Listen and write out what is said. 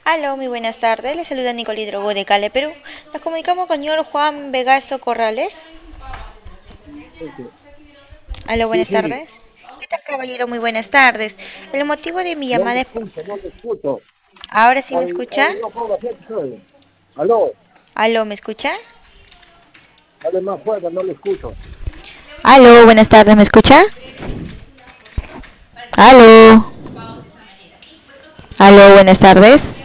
Aló, muy buenas tardes. Le saluda Nicole Hidrogo de Cale, Perú. Nos comunicamos con el señor Juan Vegaso Corrales. Ese. Aló, Sí, buenas sí, tardes. ¿Qué tal, caballero? Muy buenas tardes. El motivo de mi no le llamada es... escucho, no le escucho. ¿Ahora sí me escucha? Ay, no ponga gente, soy. Aló, Aló, ¿me escucha? hable más fuerte, no le escucho. Aló, buenas tardes, ¿me escucha? Aló. Aló, buenas tardes.